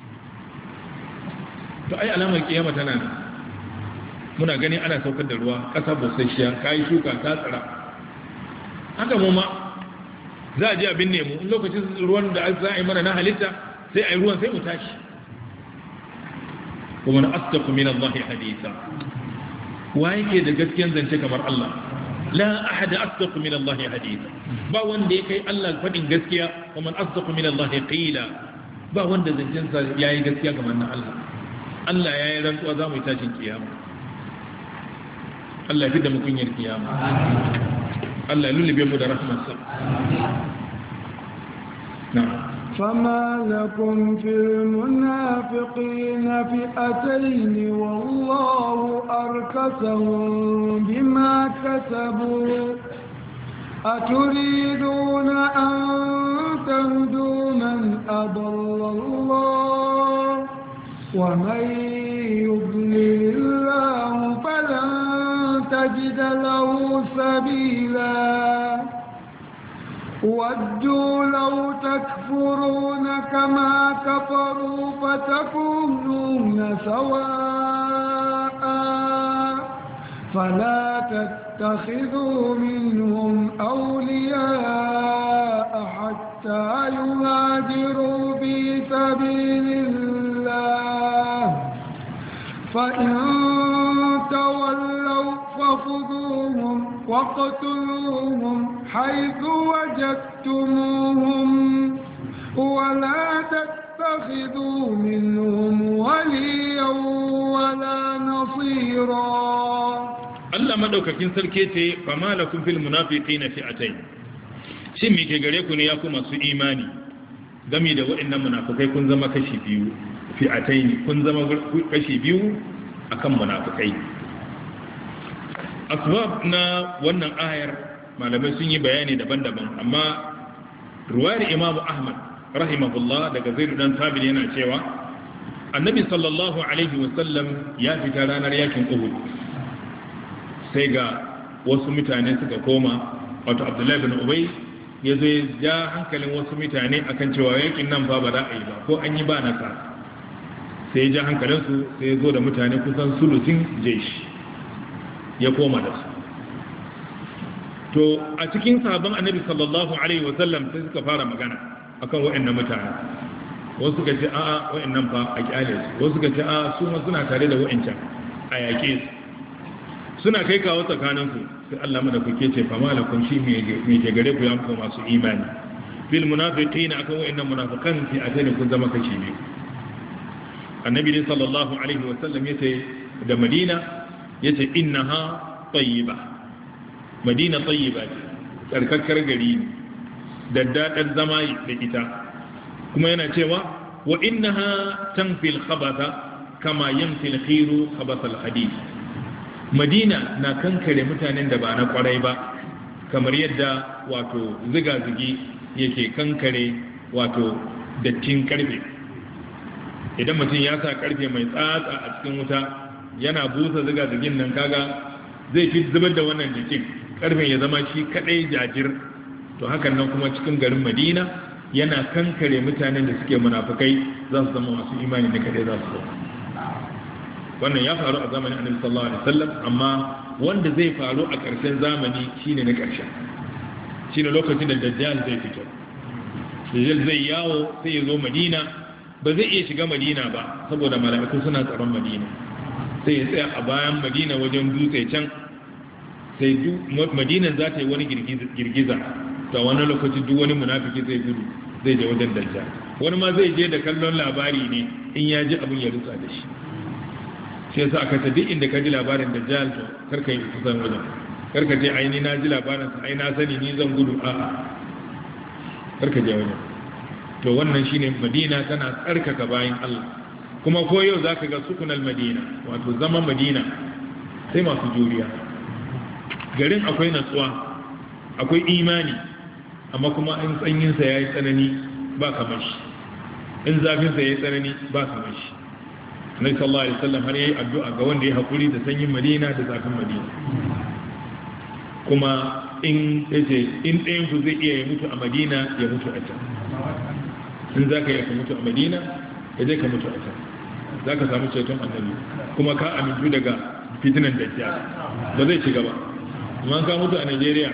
To ai alamar kiyama tana nan. Muna gani ana saukar da ruwa, ƙasa busasshiya, kayi shuka ta tsara. Haka mu ma za a ji abin nemu, in lokacin ruwan da za a yi mana na halitta sai a yi ruwan sai mu tashi. Kuma na asdaqu min Allah hadisa. Wa yake da gaskiyan zance kamar Allah? La ahada asdaqu min Allah hadisa. Ba wanda ya kai Allah faɗin gaskiya, kuma asdaqu min Allah qila. Ba wanda zancensa yayi gaskiya kamar na Allah. Allah ya yi rantsuwa za mu yi tashin kiyama. Allah ya fi da mu kunyar kiyama. Allah ya lullube mu da rahmarsa. Na'am. فما لكم في المنافقين فئتين والله أركسهم بما كسبوا أتريدون أن تهدوا من أضل الله ومن يضلل الله فلن تجد له سبيلا ودوا لو تكفرون كما كفروا فتكونون سواء فلا تتخذوا منهم أولياء حتى يهاجروا في سبيل الله فإن تولوا فخذوهم واقتلوهم حيث وجدتموهم ولا تتخذوا منهم وليا ولا نصيرا. Allah madaukakin sarki ce fama lakum fil munafiqina fi'atayn. Shin me ke gare ku ne ya ku masu imani game da waɗannan munafikai kun zama kashi biyu fi'atayn kun zama kashi biyu akan munafikai. Asbab na wannan ayar malamai sun yi bayani daban-daban amma ruwayar Imam Ahmad rahimahullah daga Zaid dan Thabit yana cewa Annabi sallallahu alaihi wasallam ya fita ranar yakin Uhud sai ga wasu mutane suka koma wato Abdullah ibn Ubay ya zo ya ja hankalin wasu mutane akan cewa yakin nan fa ba za a yi ba ko an yi ba nasa sai ya ja hankalinsu sai ya zo da mutane kusan sulusin jeshi ya koma da su to a cikin sahabban Annabi sallallahu alaihi wasallam sai suka fara magana akan waɗannan mutane wasu suka ce a'a waɗannan fa a kyale su wasu suka ce a'a su ma suna tare da waɗancan a yaƙe su suna kai kawo tsakaninsu sai Allah mana kuke ce fa malakum shi me ke gare ku ya ku masu imani fil munafiqina akan waɗannan munafikan fi atani kun zama kashi biyu Annabi sallallahu alaihi wasallam yace da Madina yace innaha tayyiba Madina tayyiba tsarkakkar gari da dadar zama da ita kuma yana cewa wa innaha tanfil khabatha kama yanfil khiru khabath al hadid Madina na kankare mutanen da ba na kwarai ba kamar yadda wato ziga-zigi yake kankare wato dattin karfe idan mutum ya sa karfe mai tsatsa a cikin wuta yana busa ziga-zigin nan kaga zai fi zubar da wannan jikin karfen ya zama shi kadai jajir to hakan nan kuma cikin garin Madina yana kankare mutanen da suke munafikai za su zama masu imani da kadai za su zama wannan ya faru a zamanin Annabi sallallahu alaihi wasallam amma wanda zai faru a ƙarshen zamani shine na ƙarshen shine lokacin da Dajjal zai fito Dajjal zai yawo sai ya zo Madina ba zai iya shiga Madina ba saboda mala'iku suna tsaron Madina sai ya tsaya a bayan Madina wajen dutse can sai duk madinan za ta yi wani girgiza ta wani lokaci duk wani munafiki zai gudu zai je wajen dajjal wani ma zai je da kallon labari ne in ya ji abin ya rutsa da shi sai yasa aka ta duk inda ka ji labarin dajjal to karka yi kusan wajen karka je ai ni na ji labarin sa ai na sani ni zan gudu a'a karka je wajen to wannan shine madina tana tsarkaka bayan Allah kuma ko yau zaka ga sukunal madina wato zaman madina sai masu juriya garin akwai natsuwa akwai imani amma kuma in tsanyinsa ya yi tsanani ba kamar shi in zafinsa ya yi tsanani ba kamar shi na sallallahu alaihi wasallam har ya yi addu'a ga wanda ya haƙuri da sanyin madina da zafin madina kuma in yace in ɗayanku zai iya ya mutu a madina ya mutu a can in za ka yi ka mutu a madina ya je ka mutu a can za ka samu ceton annabi kuma ka amintu daga fitinan dajjal ba zai ci gaba amma ka mutu a Najeriya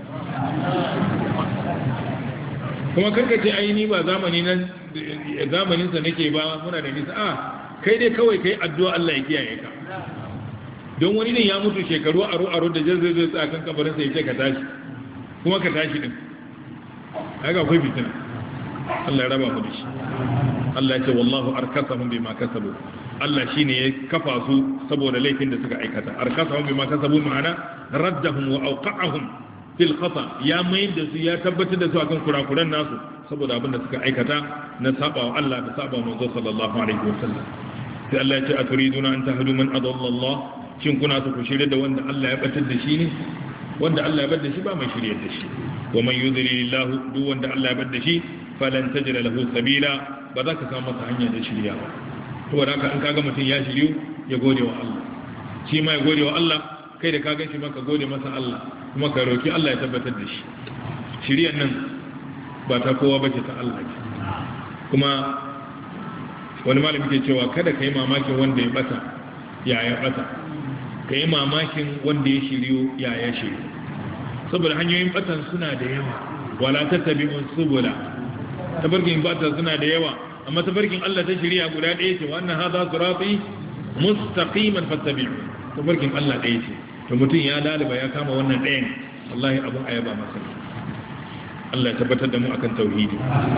kuma karkace aini ba zamani nan zamanin sa nake ba muna da nisa a kai dai kawai kai addu'a Allah ya kiyaye ka don wani ne ya mutu shekaru aro aro da zai zai tsaya kan kabarin sa yace ka tashi kuma ka tashi din haka akwai fitina Allah ya raba mu da shi Allah ya ce wallahu arkasahum bima kasabu Allah shine ya kafa su saboda laifin da suka aikata arkasahum bima kasabu ma'ana raddahum wa awqa'ahum fil khata ya mai da su ya tabbatar da su akan kurakuran nasu saboda abin da suka aikata na sabawa Allah da sabawa manzo sallallahu alaihi wasallam sai Allah ya ce aturiduna an tahdu man adalla Allah shin kuna so ku shirye da wanda Allah ya batar da shi ne wanda Allah ya bar da shi ba mai shirye da shi wa man yudlilillahu duk wanda Allah ya bar da shi falan tajida lahu sabila ba za ka samu masa hanya da shirya ba to da haka in kaga mutum ya shiryu ya gode wa Allah shi ma ya gode wa Allah kai da ka gan shi maka gode masa Allah kuma ka roki Allah ya tabbatar da shi shiryan nan ba ta kowa bace ta Allah ce kuma wani malami ke cewa kada ka yi mamakin wanda ya bata ya ya bata ka yi mamakin wanda ya shiryu ya ya shiryu saboda hanyoyin batan suna da yawa wala tattabi'un subula tabarkin bata suna da yawa amma tabarkin Allah ta shirya guda ɗaya ce wannan hadha sirati mustaqiman fattabi'u tabarkin Allah ɗaya ce to mutum ya daliba ya kama wannan ɗayan wallahi abun ayaba masa Allah ya tabbatar da mu akan tauhidi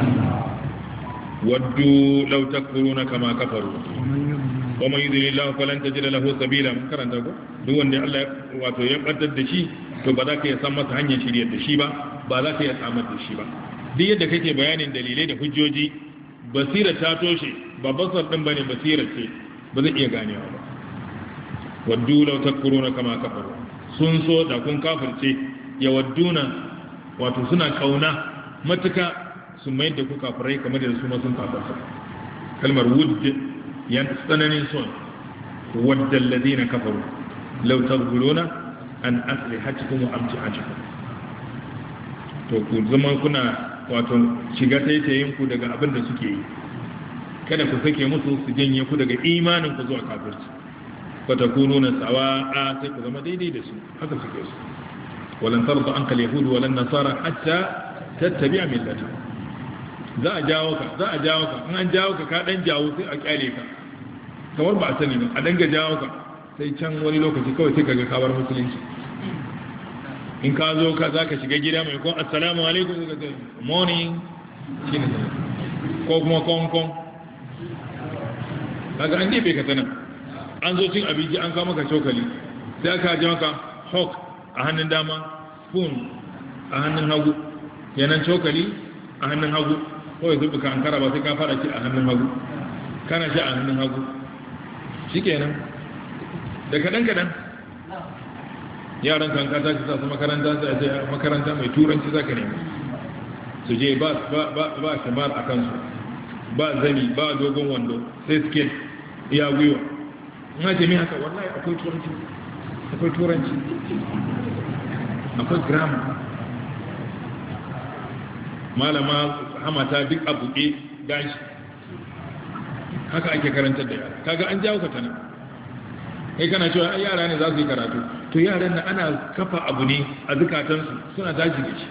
waddu law takfuruna kama kafaru wa man yudlilillahu falan tajid lahu sabila mun karanta ko duk wanda Allah wato ya baddar da shi to ba za ka iya san masa hanyar shiryar da shi ba ba za ka iya samar da shi ba duk yadda kake bayanin dalilai da hujjoji basira ta toshe ba basar din bane basira ce ba zai iya ganewa ba waddu law takfuruna kama kafaru sun so da kun kafirce ya wadduna wato suna kauna matuka su mai da ku kafirai kamar da su ma sun kafirta kalmar wudd yan tsananin son wadda alladhina kafaru law taghluna an aslihatikum wa amti'atikum to ku zama kuna wato shiga taitayin ku daga abin da suke yi kada ku sake musu su janye ku daga imanin ku zuwa kafirci fatakununa sawa'a sai ku zama daidai da su haka suke su walan tarda anka alyahud walan nasara hatta tattabi'a millatahum za a jawo ka za a jawo ka in an jawo ka ka dan jawo sai a kyale ka kamar ba a sani ba a danga jawo ka sai can wani lokaci kawai sai kaga kawar musulunci in ka zo ka za ka shiga gida mai kon assalamu alaikum sai ka ce morning shine ko kuma kon kon kaga an dai bai ka sanan an zo cin abinci an kawo maka cokali sai aka ji maka hawk a hannun dama spoon a hannun hagu kenan cokali a hannun hagu kawai zubi ka ankara ba sai ka fara ci a hannun hagu kana shi a hannun hagu shi kenan da kaɗan-kaɗan yaran kan kata ci sa su makaranta sai a ce makaranta mai turanci za ka nemi su je ba shamar a kansu ba zani ba dogon wando sai skill iya gwiwa ina ce mai haka wallahi akwai turanci akwai turanci akwai grammar malama hamata duk a buɗe gashi haka ake karantar da yara kaga an jawo ka tana kai kana cewa ai yara ne za su yi karatu to yaran nan ana kafa abu ne a zukatansu suna tashi da shi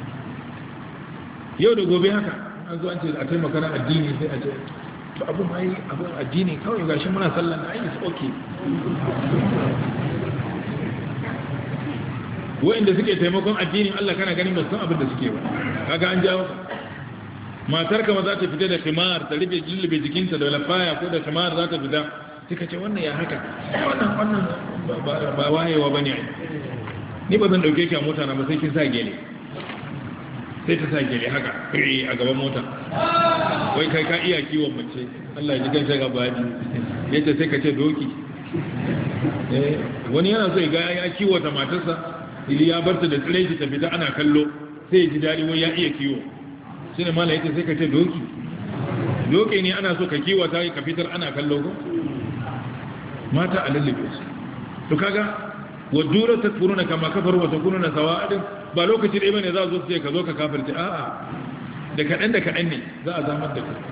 yau da gobe haka an zo an ce a taimaka na addini sai a ce to abu mai abu addini kawai gashi muna sallan na ai is okay wa'inda suke taimakon addinin Allah kana ganin ba san abin da suke ba kaga an jawo matar ka ma za ta fita da khimar ta rufe jilbe jikinta da lafaya ko da khimar za ta fita kika ce wannan ya haka wannan wannan ba wayewa bane ai ni ba zan dauke ki a mota na ba sai kin sa gele sai ta sa gele haka a gaban mota wai kai ka iya kiwon mace Allah ya ji kan shaga baji yace sai ka ce doki eh wani yana so ya ga ya kiwata matarsa ili ya barta da tsireji ta fita ana kallo sai ya ji dadi wai ya iya kiwo shine mallan yace sai ka ce doki doki ne ana so ka kiwata ka fitar ana kallo ko mata a lallabe su to kaga wadura takfuruna kama kafaru wa takununa sawa'adin ba lokaci dai bane za zo sai ka zo ka kafirci a'a da kadan da kadan ne za a zamar da kai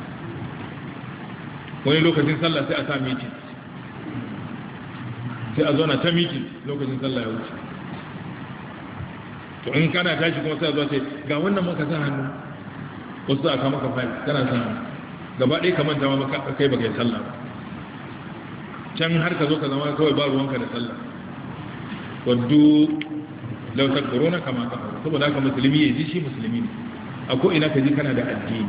wani lokacin sallah sai a sa miti sai a zo na ta miti lokacin sallah ya wuce to in kana tashi kuma sai a zo sai ga wannan maka sa hannu wasu aka maka fayil kana sa hannu gaba ɗaya ka manta ma kai baka yi sallah ba can har ka zo ka zama kawai ba ruwanka da sallah waddu lautar korona kama ka saboda haka musulmi ya ji shi musulmi ne a ko'ina ka ji kana da addini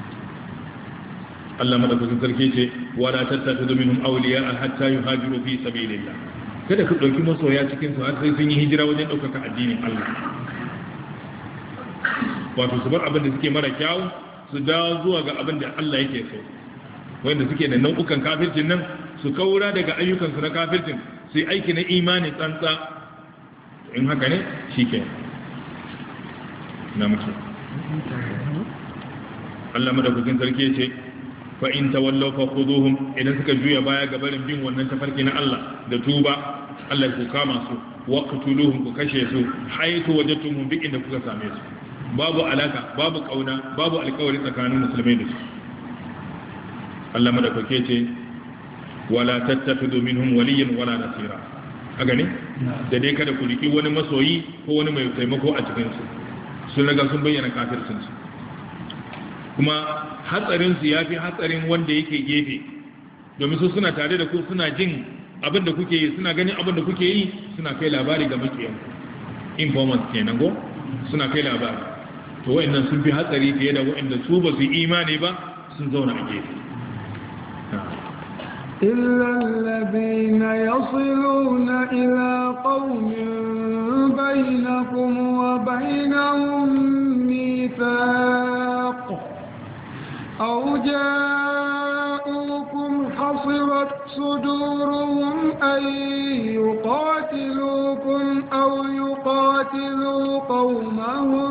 Allah madaukakin sarki ce wala tattakhidhu minhum awliya hatta yuhajiru fi sabilillah kada ku dauki masoya cikin su har sai sun yi hijira wajen daukaka addinin Allah wato su bar abin da suke mara kyau su dawo zuwa ga abin da Allah yake so wanda suke da nau'ukan kafircin nan su kaura daga ayyukansu na kafircin su yi aiki na imani tsantsa in haka ne shi ke na mutu Allah madaukakin sarki ce fa in tawallaw fa khuduhum idan suka juya baya ga barin bin wannan tafarki na Allah da tuba Allah ku kama su waqtuluhum ku kashe su haitu wajadtum bi inda kuka same su babu alaka babu kauna babu alƙawari tsakanin musulmai da su Allah madaukake ce wala tattakhidhu minhum waliyyan wala nasira aga ne da dai kada ku riki wani masoyi ko wani mai taimako a cikin su sun riga sun bayyana kafircin su kuma hatsarin su yafi hatsarin wanda yake gefe domin su suna tare da ku suna jin abin da kuke yi suna ganin abin da kuke yi suna kai labari ga makiyan informants kenan go suna kai labari to wayannan sun fi hatsari fiye da wayanda su ba su imani ba sun zauna a gefe إلا الذين يصلون إلى قوم بينكم وبينهم ميثاق أو جاءوكم حصرت صدورهم أن يقاتلوكم أو يقاتلوا قومهم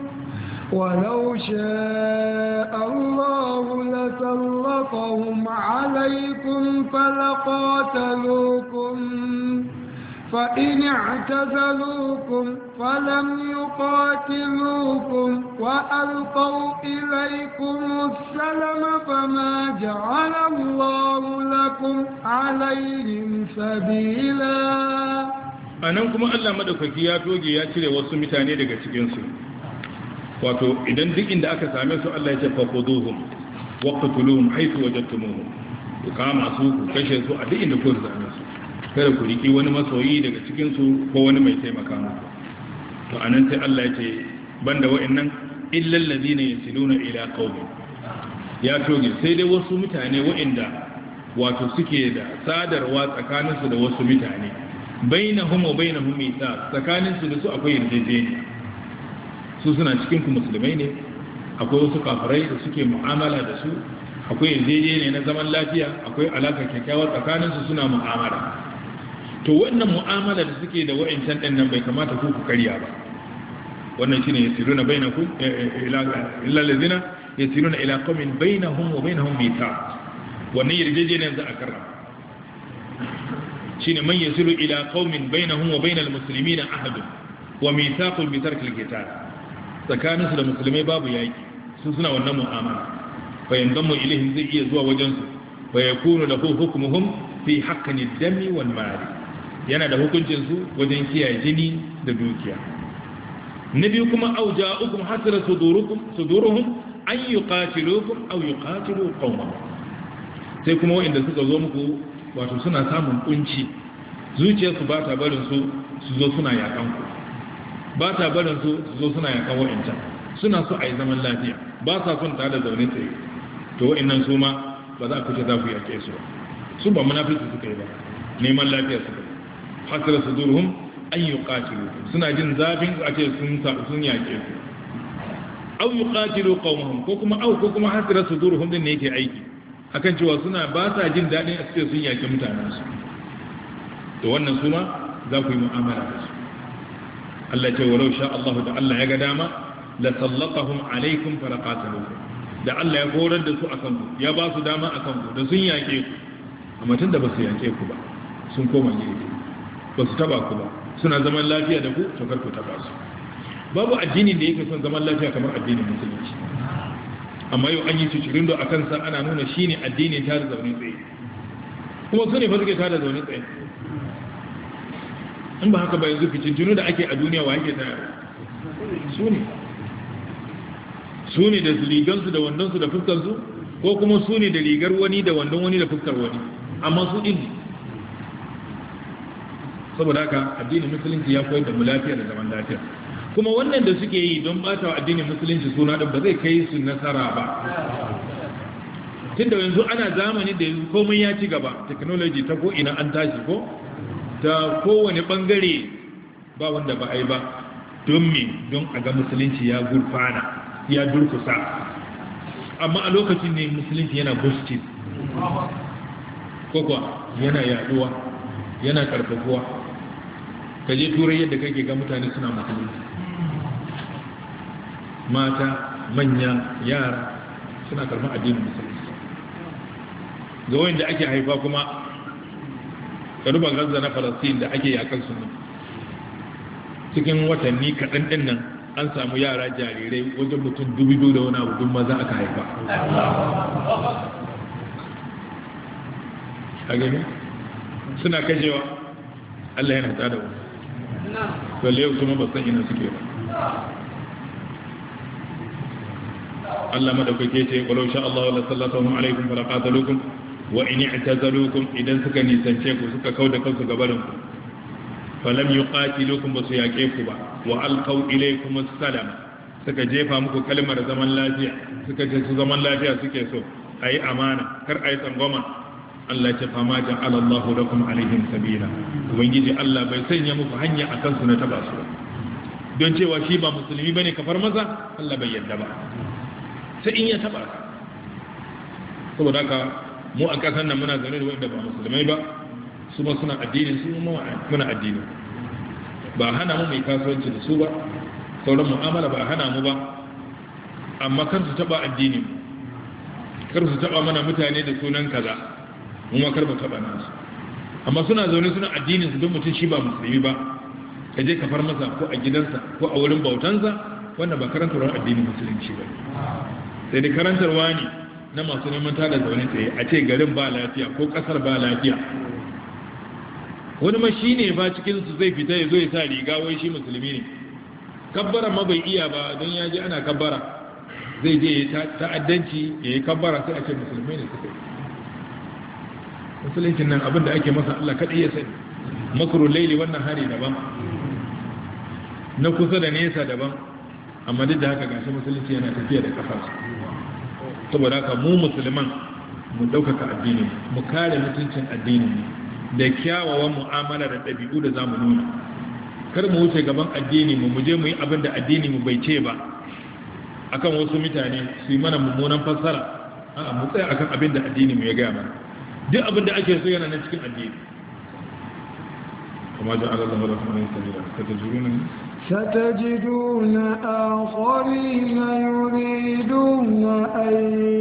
ولو شاء الله لسلطهم عليكم فلقاتلوكم فإن اعتزلوكم فلم يقاتلوكم وألقوا إليكم السلم فما جعل الله لكم عليهم سبيلا anan kuma Allah madaukaki ya toge ya cire wasu mutane daga cikin su wato idan duk inda aka same su Allah ya ce fa khuduhum waqtuluhum haythu wajadtumuhum ku kama su ku kashe su a duk inda ku same su kada ku riki wani masoyi daga cikin su ko wani mai taimaka muku to anan sai Allah ya ce banda wa'annan illa alladhina yasiluna ila qaumin ya toge sai dai wasu mutane wa'anda wato suke da sadarwa tsakaninsu da wasu mutane bainahum wa bainahum mithaq tsakaninsu da su akwai yarjejeniya su suna cikin ku musulmai ne akwai wasu kafirai da suke mu'amala da su akwai yarjejeniya na zaman lafiya akwai alaka kyakkyawa tsakaninsu suna mu'amala to wannan mu'amala da suke da wa'ancan ɗin nan bai kamata ku ku karya ba wannan shine yasiruna bainakum ila illa allazina yasiruna ila qaumin bainahum wa bainahum mithaq wannan yarjejeniya za a karra shine man yasiru ila qaumin bainahum wa bainal muslimina ahad wa mithaqun bi tarkil qital tsakaninsu da musulmai babu yaki su suna wannan mu'amala fa yanzamu ilaihim zai iya zuwa wajen su fa yakunu lahu hukmuhum fi haqqin ad-dami wal mali yana da hukuncin su wajen kiyaye jini da dukiya na biyu kuma auja'ukum hasira sudurukum suduruhum an yuqatilukum aw yuqatilu qaumahum sai kuma wanda suka zo muku wato suna samun kunci zuciyarsu ba ta barin su su zo suna yakan ku ba ta barin su zo suna yakan wa'incan suna so a yi zaman lafiya ba sa son tare da zaune tsaye to wa'innan su ma ba za ku ce za ku yake su ba su ba munafiki suka yi ba neman lafiya suka yi hasara su durhum an yi ƙatilu suna jin zafin a ce sun yake su au yi ƙatilu ƙaunahun ko kuma au ko kuma hasara su durhum din ne yake aiki akan cewa suna ba sa jin daɗin a ce sun yake mutanensu to wannan su ma za ku yi mu'amala da su Allah ce walau sha Allah da Allah ya ga dama la sallatahum alaikum faraqatalukum da Allah ya horar da su akan ku ya ba su dama akan ku da sun yake ku amma tunda ba su yake ku ba sun koma gefe ba su taba ku ba suna zaman lafiya da ku to kar ku taba su babu addinin da yake son zaman lafiya kamar addinin musulunci amma yau an yi cincirin da akan sa ana nuna shine addinin tare zaune tsaye kuma su ne fa suke tare zaune tsaye in ba haka ba yanzu ficintunu da ake a duniya wa yake tare su ne su ne da rigansu da wandonsu da fuskarsu ko kuma su ne da rigar wani da wandon wani da fuskar wani amma su ɗin ne saboda haka addinin musulunci ya koyar da mu lafiya da zaman lafiya kuma wannan da suke yi don bata wa addinin musulunci suna ɗin ba zai kai su nasara ba tunda yanzu ana zamani da yanzu komai ya ci gaba technology ta ko ina an tashi ko ta kowane bangare ba wanda ba a yi ba don me don a ga musulunci ya gurfana ya durkusa amma a lokacin ne musulunci yana boosting kokwa yana yaduwa yana karfafuwa ka je turai yadda kake ga mutane suna musulunci mata manya yara suna karfin addinin musulunci ga wanda ake haifa kuma karuban gaza na falastin da ake yakan su cikin watanni kaɗan ɗin nan an samu yara jarirai wajen mutum dubu biyu da wani abu maza aka haifa a gani suna kashewa Allah yana tada wani balle yau kuma ba san ina suke ba Allah madaukake ce walau sha Allah la sallallahu alaikum wa laqatalukum wa in i'tazalukum idan suka nisance ku suka kauda kansu gabarin ku falam yuqatilukum basu yaqe ku ba wa alqaw ilaykum assalam suka jefa muku kalmar zaman lafiya suka ce su zaman lafiya suke so ayi amana kar ayi tsangwama Allah ce fama ja'ala Allah lakum alaihim sabila ubangiji Allah bai sanya muku hanya akan su na taba su don cewa shi ba musulmi bane kafar maza Allah bai yadda ba sai in ya taba saboda haka mu a ƙasar nan muna zaune da wanda ba musulmai ba su ma suna addini su muna addini ba hana mu mai kasuwanci da su ba sauran mu'amala ba hana mu ba amma kan su taba addini kar su taba mana mutane da sunan kaza mu ma kar mu taba nasu amma suna zaune suna addinin su don mutum shi ba musulmi ba ka je ka far masa ko a gidansa ko a wurin bautansa wannan ba karantarwar addinin musulunci ba sai dai karantarwa ne na masu neman tada zaune tsaye a ce garin ba lafiya ko kasar ba lafiya wani ma shi ne ba cikinsu zai fita ya zo ya sa riga wai shi musulmi ne kabbara ma bai iya ba don ya ji ana kabbara zai je ya ta'addanci ya yi kabbara sai a ce musulmi ne suka yi musuluncin nan abinda ake masa Allah kaɗai ya sani makaru laili wannan hari daban na kusa da nesa daban amma duk da haka gashi musulunci yana tafiya da kafarsa saboda haka mu musulman mu ɗaukaka addini mu kare mutuncin addini da kyawawan mu'amala da ɗabi'u da za mu nuna kar mu wuce gaban addini mu muje mu yi abin da addini mu bai ce ba akan wasu mutane su yi mana mummunan fassara a'a mu tsaya akan abin da addini mu ya gaya mana duk abin da ake so yana nan cikin addini kuma ja'ala Allahu lakum min sabila fatajuruna ستجدون آخرين يريدون أن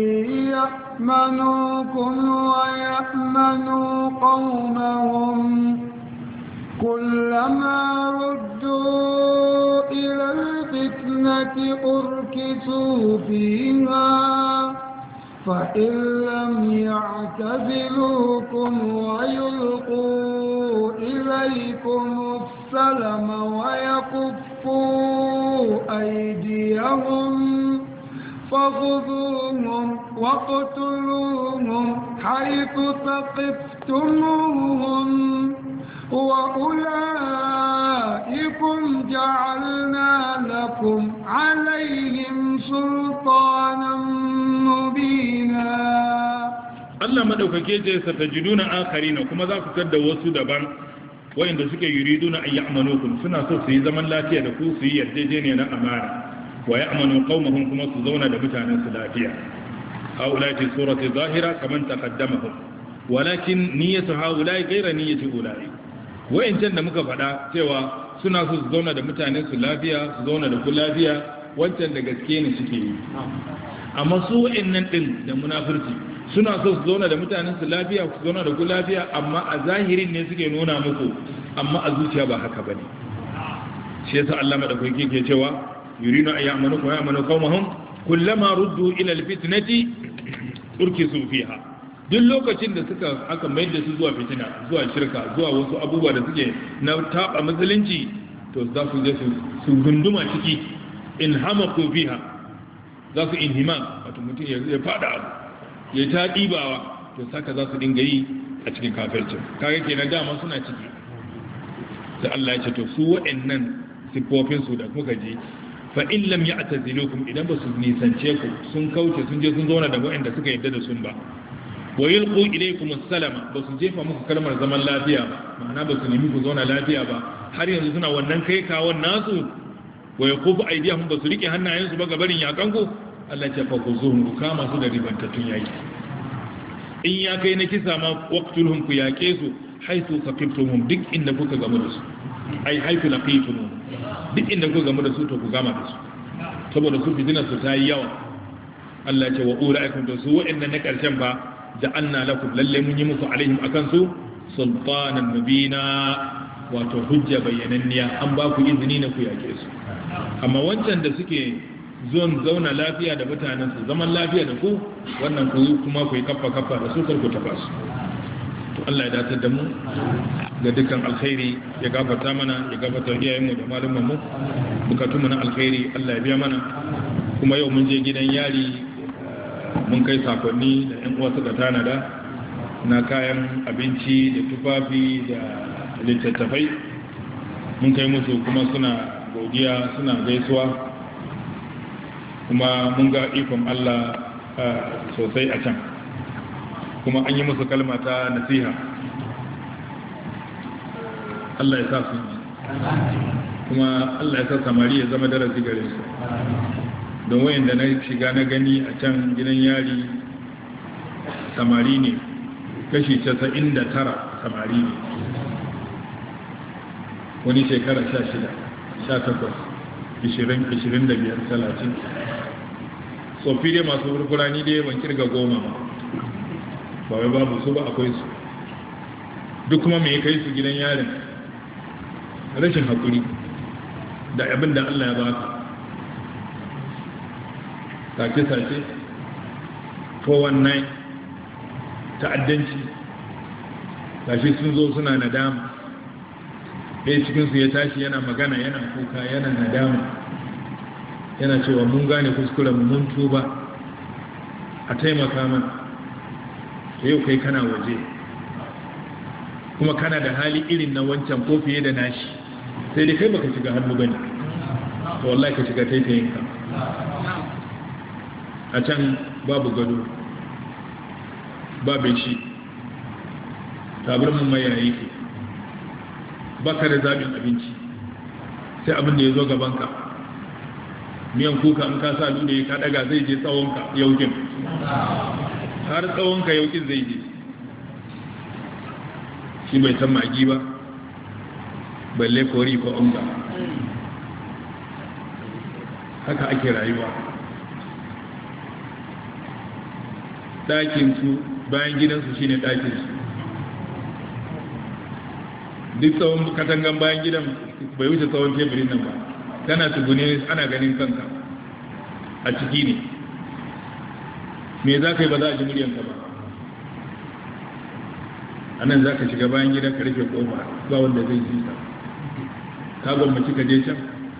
يأمنوكم ويأمنوا قومهم كلما ردوا إلى الفتنة أركسوا فيها فإن لم يعتزلوكم ويلقوا إليكم السلم ويكفوا أيديهم فخذوهم واقتلوهم حيث ثقفتموهم وأولئكم جعلنا لكم عليهم سلطانا مبينا. Allah madaukake ce satajiduna akharina kuma za ku tada wasu daban wayanda suke yuriduna ay ya'manukum suna so su yi zaman lafiya da ku su yi yarjejeniya na amana wa ya'manu qaumahum kuma su zauna da mutanen su lafiya haulai fi surati zahira kaman taqaddamahum walakin niyyatu haulai ghayra niyyati ulai wayancan da muka faɗa cewa suna so su zauna da mutanen su lafiya su zauna da ku lafiya wancan da gaske ne suke yi amma su wayannan din da munafurci suna so su zauna da mutanen su lafiya su zauna da ku lafiya amma a zahirin ne suke nuna muku amma a zuciya ba haka bane shi yasa Allah madaukaki ke cewa yurinu ay ya'manu wa ya'manu qaumahum kullama ruddu ila alfitnati urkisu fiha duk lokacin da suka aka mai da su zuwa fitina zuwa shirka zuwa wasu abubuwa da suke na taba musulunci to za su je su gunduma ciki in hamaku fiha za su inhima wato mutum ya fada abu ya ta ɗibawa to saka za su dinga yi a cikin kafircin kaga kenan dama suna ciki da Allah ya ce to su waɗannan siffofinsu da kuka je fa in lam ya'tazilukum idan ba su nisance ku sun kauce sun je sun zauna da waɗanda suka yadda da sun ba wa yulqu ilaykum as-salama ba su jefa muku kalmar zaman lafiya ba ma'ana ba su nemi ku zauna lafiya ba har yanzu suna wannan kai kawon nasu wa yaqubu aydihum ba su rike hannayensu ba ga barin yakan ku Allah ce fa ku zuhun ku kama su da ribantattun yaki in ya kai na kisa ma waqtulhum ku yake su haitu saqiftumhum duk inda kuka gamu da su ai haitu laqitumuhum duk inda kuka gamu da su to ku gama da su saboda su fitina su ta yi yawa Allah ce wa ulaikum to su wa'annan na karshen ba ja'alna lakum lalle mun yi muku alaihim akan su sultanan mubina wato hujja bayyananniya an ba ku izini na ku yake su amma wancan da suke zon zauna lafiya da mutanen su zaman lafiya da ku wannan ku kuma ku yi kafa kafa da su karku taba su to Allah ya dace da mu ga dukkan alkhairi ya gafarta mana ya gafarta iyayen mu da malaman mu bukatun mu na alkhairi Allah ya biya mana kuma yau mun je gidan yari mun kai sakonni da ƴan uwa suka tanada na kayan abinci da tufafi da littattafai mun kai musu kuma suna godiya suna gaisuwa kuma mun ga ikon Allah sosai a can kuma an yi musu kalma ta nasiha Allah ya sa su kuma Allah ya sa samari ya zama darasi gare su don wayan da na shiga na gani a can gidan yari samari ne kashi casa'in da tara samari ne wani shekara sha shida sha takwas ishirin ishirin da biyar talatin tsofi dai masu furfurani dai ban kirga goma ba wai babu su ba akwai su duk kuma mai kai su gidan yarin rashin haƙuri da abin da Allah ya baka sace-sace four one nine ta'addanci tashi sun zo suna nadama ɗaya cikinsu ya tashi yana magana yana kuka yana nadama yana cewa mun gane kuskuren mun tuba a taimaka mana yau kai kana waje kuma kana da hali irin na wancan ko fiye da nashi sai dai kai baka shiga hannu bane to wallahi ka shiga taitayin ka a can babu gado babu shi tabarmin mai yayi ke baka da zaɓin abinci sai abin da ya zo gabanka miyan kuka in ka sa dude ka daga zai je tsawonka yaukin har tsawonka yaukin zai je shi bai san magi ba balle kori ko unga haka ake rayuwa ɗakinsu bayan gidansu shine ɗakinsu duk tsawon katangan bayan gidan bai wuce tsawon teburin nan ba kana tugune ana ganin kanka a ciki ne me za ka yi ba za a ji muryanka ba a nan za ka shiga bayan gidan ka rufe ƙofa ba wanda zai ji ka ka gwammaci ka je can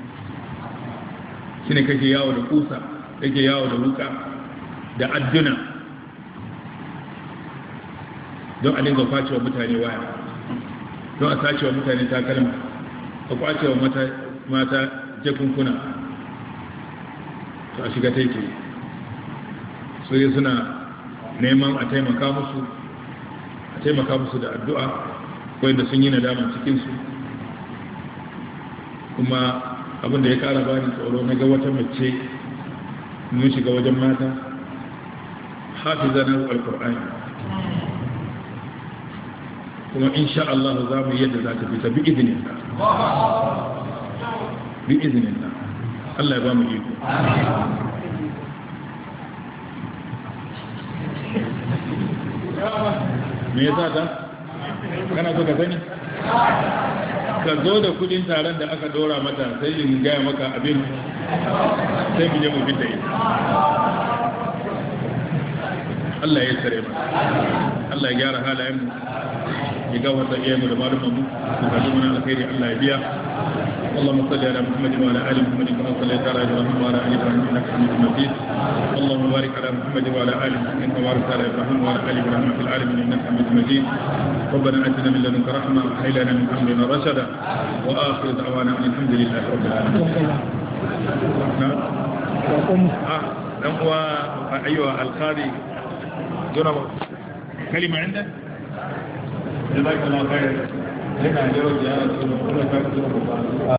shi ne kake yawo da kusa kake yawo da wuka da adduna don a dinga kwacewa mutane waya don a sace wa mutane takalma a kwace wa mata jakunkuna to a shiga taike su yi suna neman a taimaka musu a taimaka musu da addu'a wanda sun yi nadama cikinsu kuma abinda ya kara bani tsoro na ga wata mace mun shiga wajen mata hafizanar alkur'ani kuma insha Allah za mu yadda za ta fita bi izinin bi izinin Allah ya ba mu iko me yasa ta kana so ka sani ka zo da kudin taron da aka dora mata sai in gaya maka abin sai mu je mu fita yi Allah ya tsare mu Allah ya gyara halayen mu ya gafarta iyayen mu da malaman mu da kalmuna alkhairi Allah ya biya اللهم صل على محمد وعلى ال محمد كما صليت على ابراهيم وعلى ال ابراهيم انك حميد مجيد اللهم بارك على محمد وعلى ال محمد كما باركت على ابراهيم وعلى ال ابراهيم في العالمين انك حميد مجيد ربنا اتنا من لدنك رحمه وهب لنا من امرنا رشدا واخر دعوانا ان الحمد لله رب العالمين نعم اه هو ايها القاضي جرب كلمه عندك جزاك الله خير هنا اليوم يا رسول الله